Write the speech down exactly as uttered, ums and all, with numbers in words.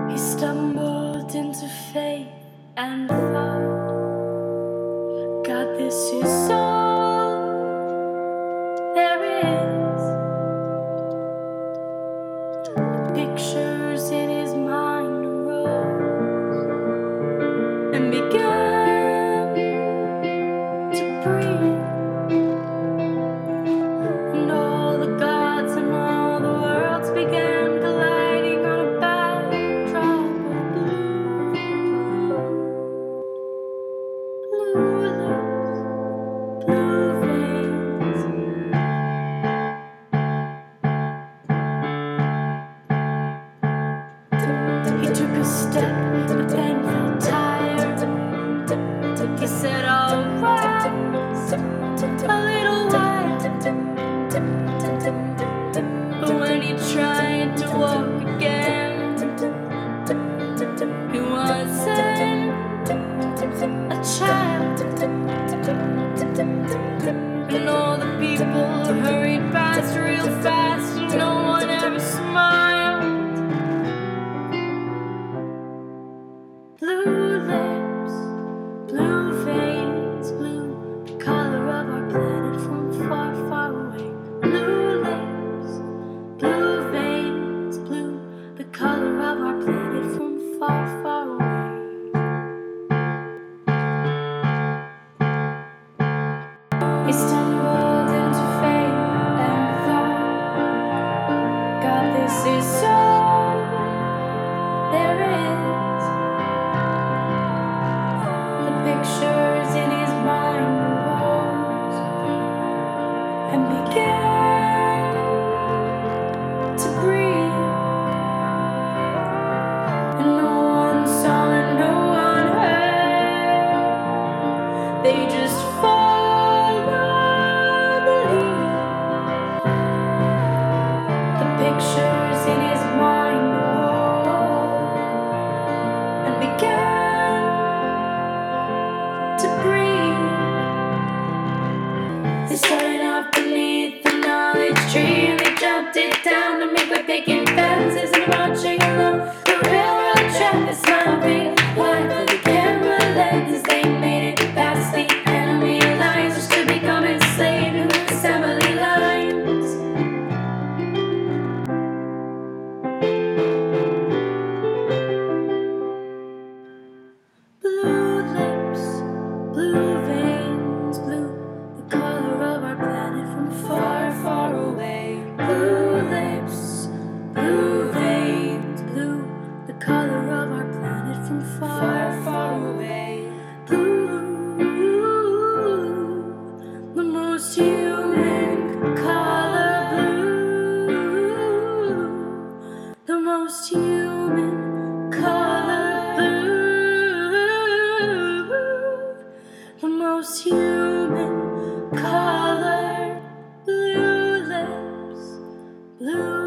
He stumbled into faith and thought, God, this is all there is. The pictures in his mind arose and began to breathe, and all the gods and all the worlds began colliding on a backdrop of blue, blue lips, blue veins. He took a step, but then felt tired. He said, I'll rise a little while. But when he tried to walk again, he wasn't a child. And all the people hurried past real fast, and no one ever smiled. Blue lips, blue veins, blue, the color of our planet from far, far away. Blue lips, blue veins, blue, the color of our planet from far, far away. He stumbled into faith and thought, God, this is all there is. The pictures in his mind arose and began to breathe, and no one saw and no one heard. They just followed the lead. The pictures in his mind arose and began to breathe. They started off beneath the knowledge tree, and they jumped it down to make like picking fences and marching along the railroad track. They smiled big wide for the camera lenses. They made it past the enemy lines, just to become enslaved in the assembly lines. Blue lips, blue veins, blue, the color of our planet from far, far away. Blue lips, blue veins, blue, the color of our planet from far, far away. Blue, the most human color. Blue, the most human color. Blue, the most human color. Blue lips, blue